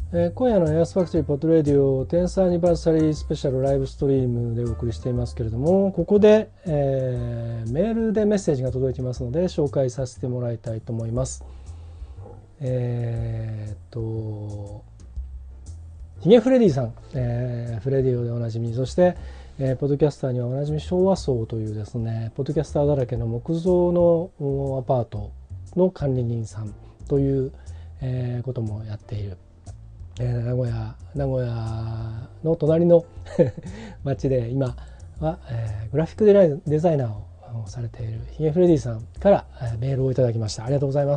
今夜のエアスファクトリーポッドレディオ10thアニバーサリースペシャルライブストリームでお送りしていますけれども、ここで、メールでメッセージが届いていますので紹介させてもらいたいと思います。ヒゲフレディさん、フレディオでおなじみ、そして、ポッドキャスターにはおなじみ昭和荘というですね、ポッドキャスターだらけの木造のアパートの管理人さんという、こともやっている、名古屋の隣の町で今は、グラフィックデザイナーをされているヒゲフレディさんからメールをいただきました。ありがとうございます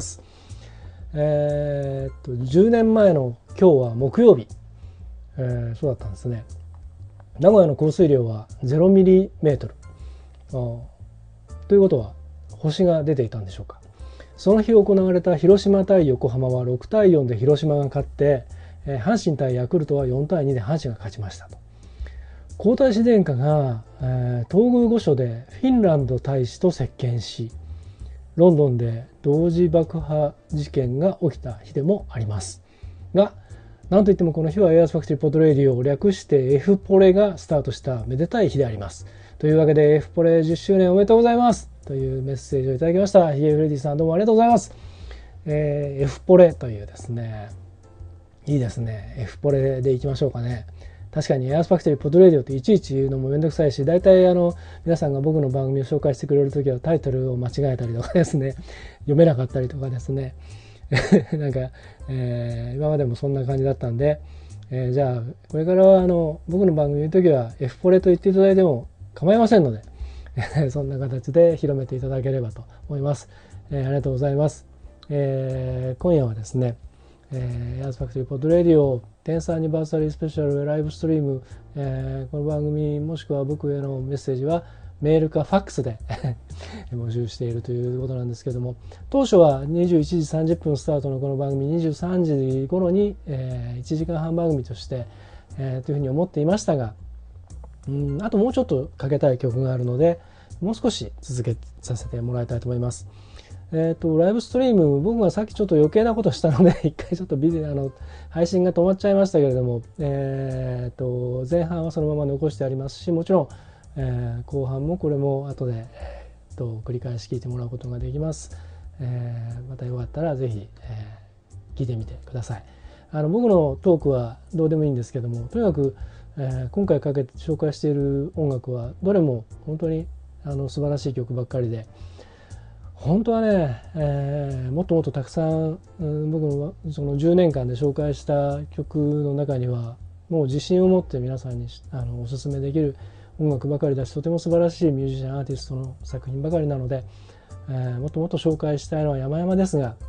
。10年前の今日は木曜日、そうだったんですね。名古屋の降水量は0ミリメートルということは星が出ていたんでしょうか。その日行われた広島対横浜は6対4で広島が勝って、阪神対ヤクルトは4対2で阪神が勝ちましたと。皇太子殿下が、東宮御所でフィンランド大使と接見し、ロンドンで同時爆破事件が起きた日でもありますが、なんといってもこの日はエアースファクトリーポッドレディオを略して F ポレがスタートしためでたい日であります。というわけで F ポレ10周年おめでとうございますというメッセージをいただきました。ヒゲフレディさんどうもありがとうございます。F ポレというですね、いいですね。F ポレでいきましょうかね。確かにエアースファクトリーポッドレディオっていちいち言うのもめんどくさいし、大体皆さんが僕の番組を紹介してくれるときはタイトルを間違えたりとかですね、読めなかったりとかですねなんか、今までもそんな感じだったんで、じゃあこれからは僕の番組の時は F ポレと言っていただいても構いませんのでそんな形で広めていただければと思います。ありがとうございます。今夜はですね、エアースファクトリーポッドレディオ10thアニバーサリースペシャルライブストリーム、この番組もしくは僕へのメッセージはメールかファックスで募集しているということなんですけども、当初は21時30分スタートのこの番組23時頃に、1時間半番組として、というふうに思っていましたが、あともうちょっとかけたい曲があるのでもう少し続けさせてもらいたいと思います。ライブストリーム、僕がさっきちょっと余計なことしたので一回ちょっと配信が止まっちゃいましたけれども、前半はそのまま残してありますし、もちろん、後半もこれも後で、繰り返し聞いてもらうことができます。またよかったらぜひ、聞いてみてください。僕のトークはどうでもいいんですけども、とにかく、今回紹介している音楽はどれも本当に素晴らしい曲ばっかりで、本当はね、もっともっとたくさん、僕のその10年間で紹介した曲の中にはもう自信を持って皆さんにおすすめできる音楽ばかりだし、とても素晴らしいミュージシャンアーティストの作品ばかりなので、もっともっと紹介したいのは山々ですが、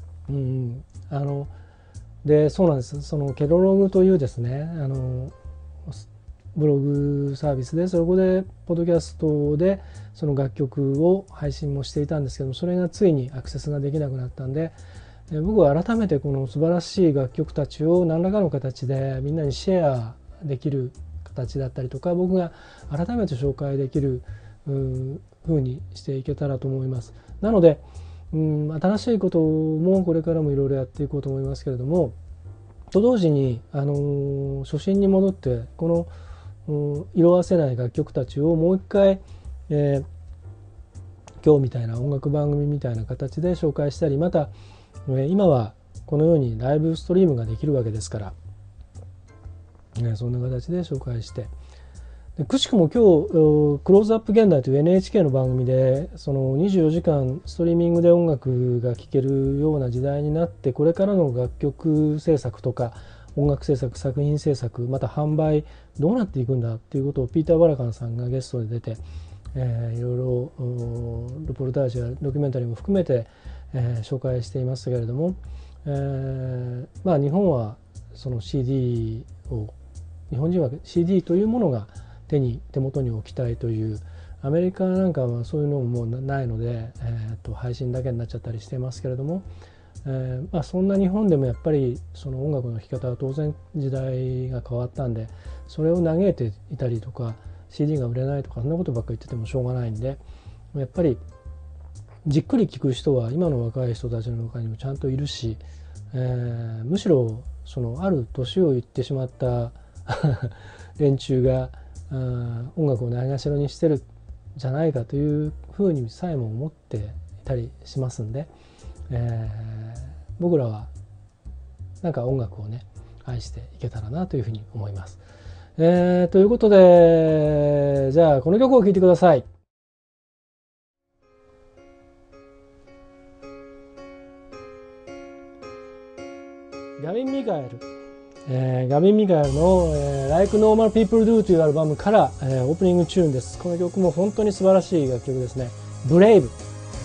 でそうなんです。そのケロログというですね、ブログサービスでそこでポッドキャストでその楽曲を配信もしていたんですけども、それがついにアクセスができなくなったんで、僕は改めてこの素晴らしい楽曲たちを何らかの形でみんなにシェアできる形だったりとか、僕が改めて紹介できる風にしていけたらと思います。なので新しいこともこれからもいろいろやっていこうと思いますけれども、と同時に初心に戻ってこの色あせない楽曲たちをもう一回、今日みたいな音楽番組みたいな形で紹介したり、また、今はこのようにライブストリームができるわけですから、そんな形で紹介して、でくしくも今日クローズアップ現代という NHK の番組でその24時間ストリーミングで音楽が聴けるような時代になって、これからの楽曲制作とか音楽制作、作品制作、また販売どうなっていくんだっていうことをピーター・バラカンさんがゲストで出て、いろいろルポルタージュやドキュメンタリーも含めて、紹介していましたけれども、日本はその CD を、日本人は CD というものが手元に置きたいという、アメリカなんかはそういうのももうないので、配信だけになっちゃったりしてますけれども、そんな日本でもやっぱりその音楽の聴き方は当然時代が変わったんで、それを嘆いていたりとか CD が売れないとかそんなことばっかり言っててもしょうがないんで、やっぱりじっくり聴く人は今の若い人たちの中にもちゃんといるし、むしろそのある年を言ってしまった連中が音楽をないがしろにしてるんじゃないかというふうにさえも思っていたりしますんで、僕らはなんか音楽をね愛していけたらなというふうに思います。ということで、じゃあこの曲を聴いてください。ガビン・ミカエル、ガビン・ミカエルの、Like Normal People Do というアルバムから、オープニングチューンです。この曲も本当に素晴らしい楽曲ですね。ブレイブ。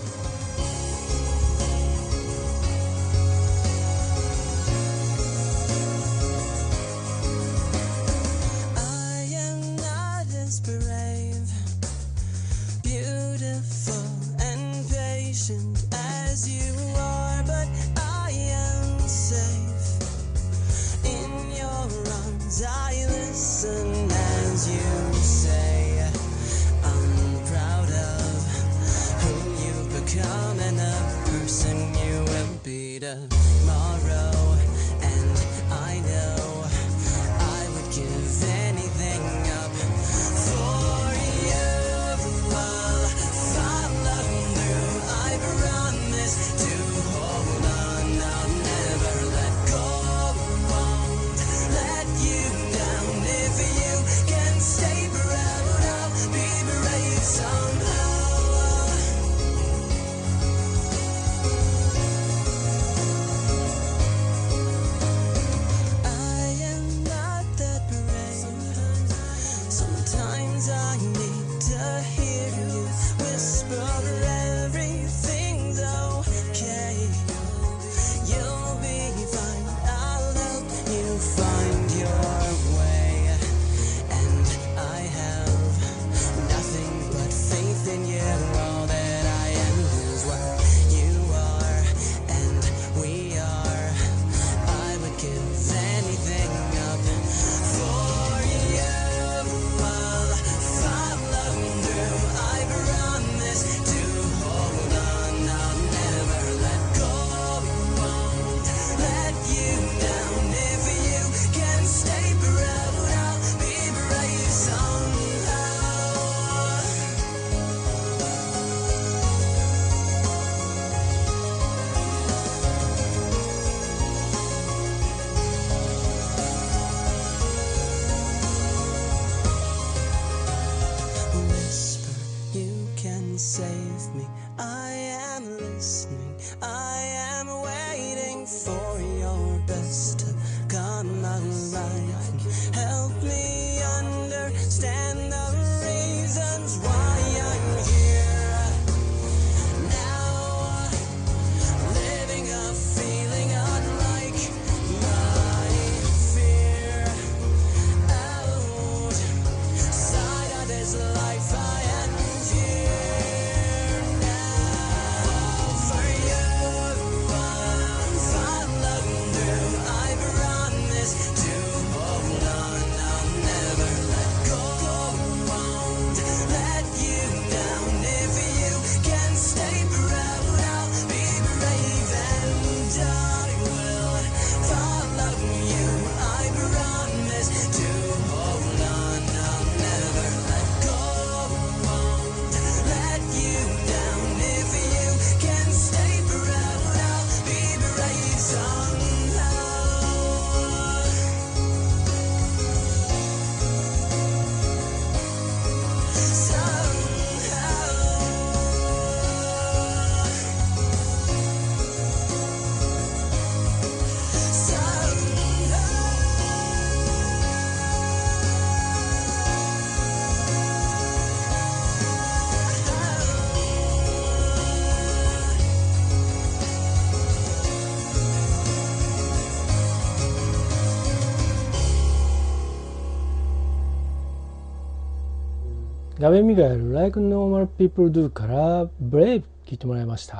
ガベン・ミガエル Like Normal People Do からBrave聴いてもらいました。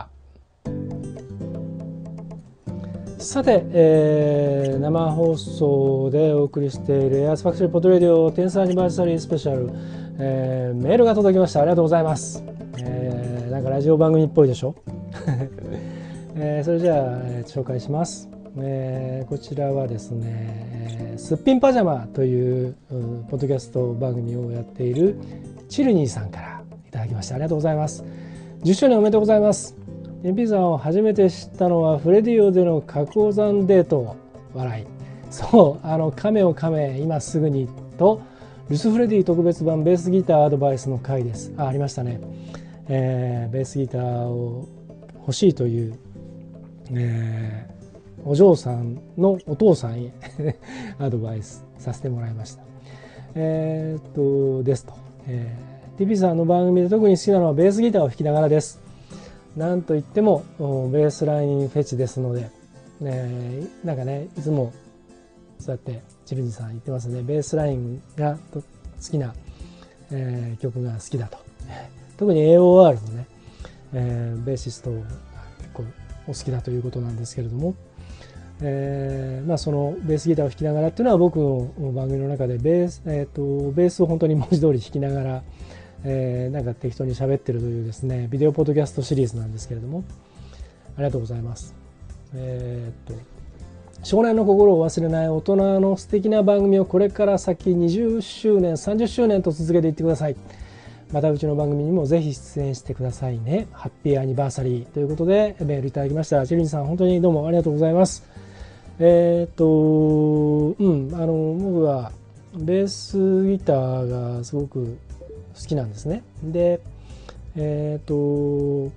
さて、生放送でお送りしているエアスファクトリーポッドレディオ10thアニバーサリースペシャル、メールが届きました。ありがとうございます。なんかラジオ番組っぽいでしょ、それじゃあ、紹介します。 こちらはですね、すっぴんパジャマというポッドキャスト番組をやっているチルニーさんからいただきました。ありがとうございます。10周年おめでとうございます。MP さんを初めて知ったのはフレディオでの角王山デート笑い。そう、亀を亀今すぐにとルスフレディ特別版ベースギターアドバイスの回です。ありましたね。ベースギターを欲しいという、お嬢さんのお父さんへアドバイスさせてもらいました。ですと、TP さんの番組で特に好きなのはベースギターを弾きながらです。なんといってもベースラインフェチですので、なんかねいつもそうやってチルニーさん言ってますね。ベースラインが好きな、曲が好きだと。特に AOR のね、ベーシストが結構お好きだということなんですけれども、そのベースギターを弾きながらっていうのは僕の番組の中でベースを本当に文字通り弾きながら、なんか適当に喋ってるというですねビデオポッドキャストシリーズなんですけれども、ありがとうございます。少年の心を忘れない大人の素敵な番組をこれから先20周年30周年と続けていってください。またうちの番組にもぜひ出演してくださいね。ハッピーアニバーサリーということでメールいただきました。チェリンさん本当にどうもありがとうございます。僕はベースギターがすごく好きなんですね。でこ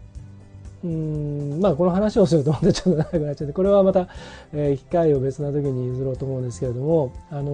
の話をするとまたちょっと長くなっちゃって、これはまた、機会を別な時に譲ろうと思うんですけれども、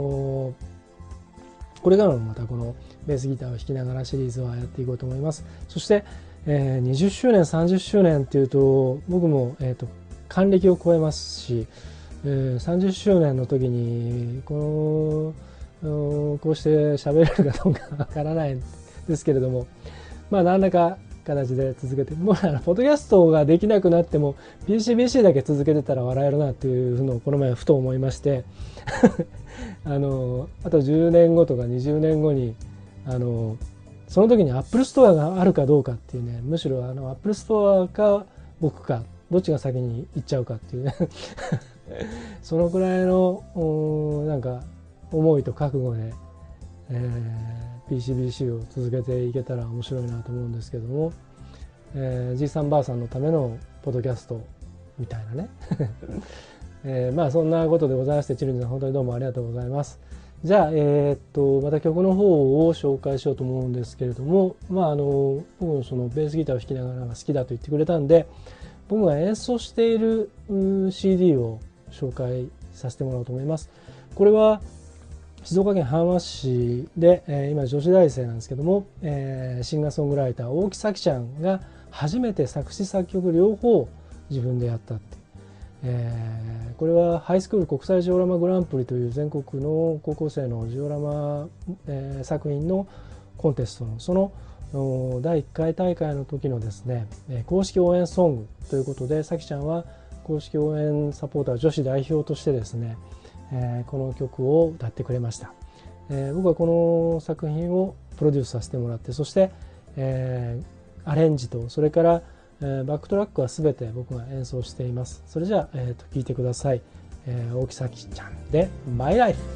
これからもまたこのベースギターを弾きながらシリーズはやっていこうと思います。そして、20周年30周年っていうと僕も、還暦を超えますし、30周年の時にこうして喋れるかどうかわからないんですけれども、何らか形で続けて、もうポッドキャストができなくなっても PCBC だけ続けてたら笑えるなっていうのをこの前ふと思いましてあと10年後とか20年後にその時に Apple Store があるかどうかっていうね、むしろApple Store か僕かどっちが先に行っちゃうかっていうねそのくらいのなんか思いと覚悟で、PCBC を続けていけたら面白いなと思うんですけども、じいさんばあさんのためのポッドキャストみたいなねそんなことでございまして、チルニーさん本当にどうもありがとうございます。じゃあ、また曲の方を紹介しようと思うんですけれども、僕のそのベースギターを弾きながらが好きだと言ってくれたんで、僕が演奏している CD を紹介させてもらおうと思います。これは静岡県浜松市で、今女子大生なんですけども、シンガーソングライター大木咲ちゃんが初めて作詞作曲両方自分でやったって、これはハイスクール国際ジオラマグランプリという全国の高校生のジオラマ、作品のコンテストのその第1回大会の時のですね公式応援ソングということで、咲ちゃんは公式応援サポーター女子代表としてですねこの曲を歌ってくれました。僕はこの作品をプロデュースさせてもらって、そして、アレンジとそれから、バックトラックは全て僕が演奏しています。それじゃあ、聴いてください。大木咲ちゃんでマイライフ。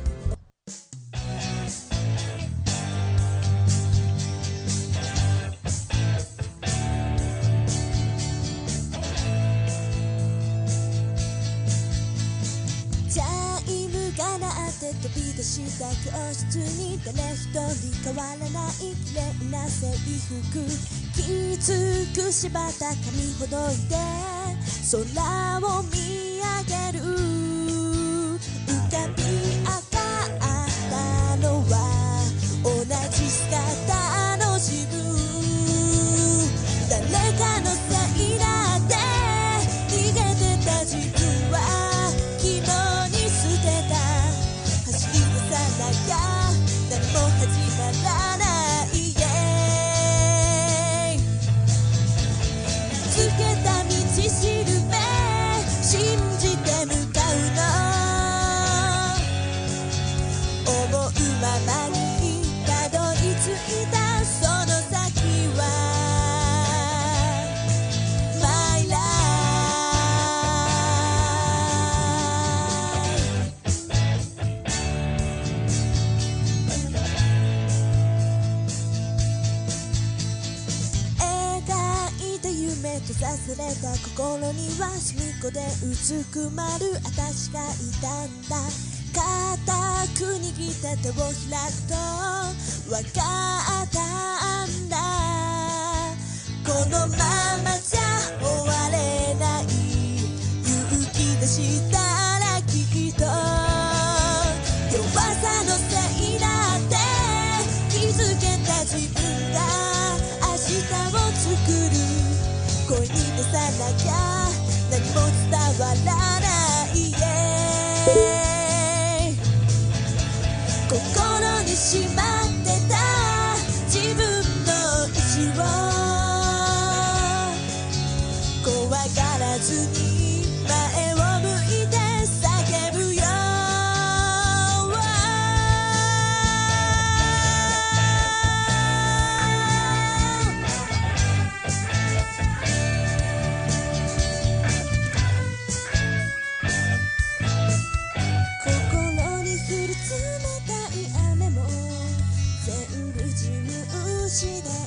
飛び出した教室に誰一人変わらない綺麗な制服、きつく縛った髪ほどいて空を見上げる、浮かび上がったのは同じ姿の自分、誰かのせいだって逃げてた自分は昨日に捨てた、何も始まらない、つけた道しるべ信じて向かうの、思うままにたどり着いたその先はマイライフ。 め閉ざされた心には隅っこでうずくまる私がいたんだ。固く握った手を開くと分かったんだ。このままじゃ終われない。勇気出したらきっと弱さのせいだって気づけた自分が明日を作る。声に出さなきゃ何も伝わらない、心にしまってた自分の意志を怖がらずに前を向いて叫ぶよ。心に降る冷たい雨も全部自分次第。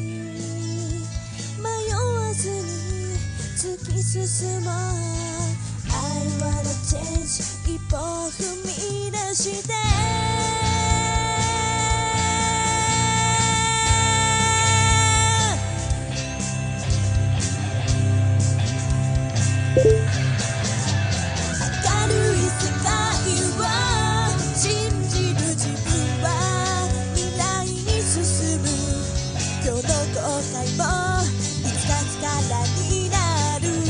迷わずに突き進もう。 I wanna change 一歩踏み出して明るい世界を信じる自分は未来に進む。今日の後悔もいつか力になる。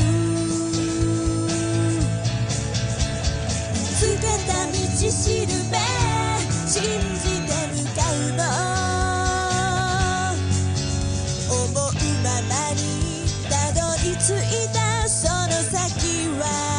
見つけた道しるべ信じて向かうの。思うままにたどり着いたその先は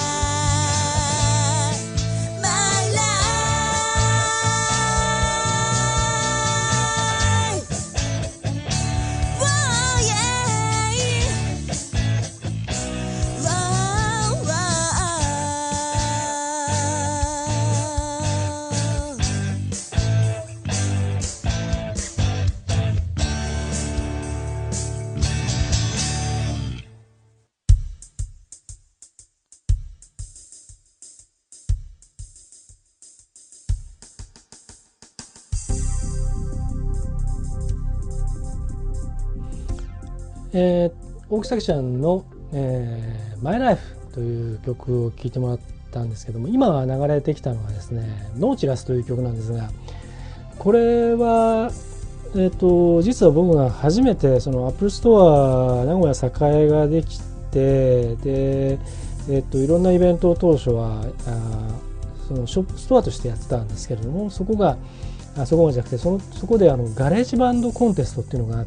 大木咲ちゃんの、マイライフという曲を聴いてもらったんですけども、今流れてきたのはですね、ノーチラスという曲なんですが、これは、実は僕が初めてそのアップルストア名古屋栄ができて、で、いろんなイベントを当初はそのショップストアとしてやってたんですけれども、そこがじゃなくてそこでガレージバンドコンテストっていうのがあって、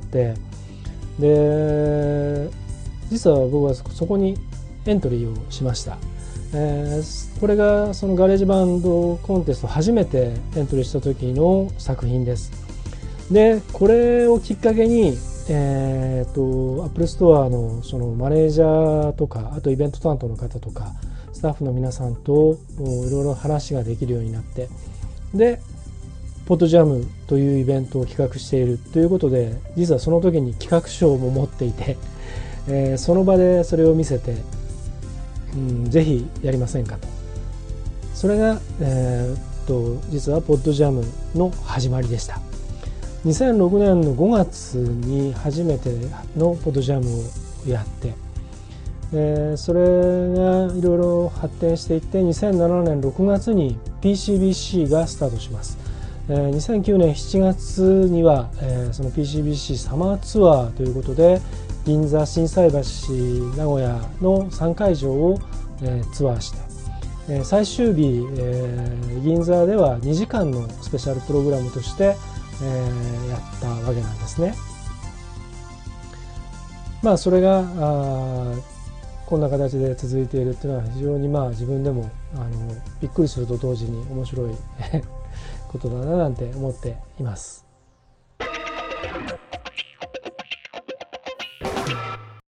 で実は僕はそこにエントリーをしました。これがそのガレージバンドコンテスト初めてエントリーした時の作品です。でこれをきっかけにアップルストアのそのマネージャーとか、あとイベント担当の方とかスタッフの皆さんといろいろ話ができるようになって、でポッドジャムというイベントを企画しているということで、実はその時に企画書も持っていて、その場でそれを見せて、ぜひやりませんかと。それが、実はポッドジャムの始まりでした。2006年の5月に初めてのポッドジャムをやって、それがいろいろ発展していって、2007年6月に PCBC がスタートします。2009年7月には、その PCBC サマーツアーということで銀座、心斎橋、名古屋の3会場を、ツアーして、最終日、銀座では2時間のスペシャルプログラムとして、やったわけなんですね。それがこんな形で続いているっていうのは非常に自分でもびっくりすると同時に面白いことだななんて思っています。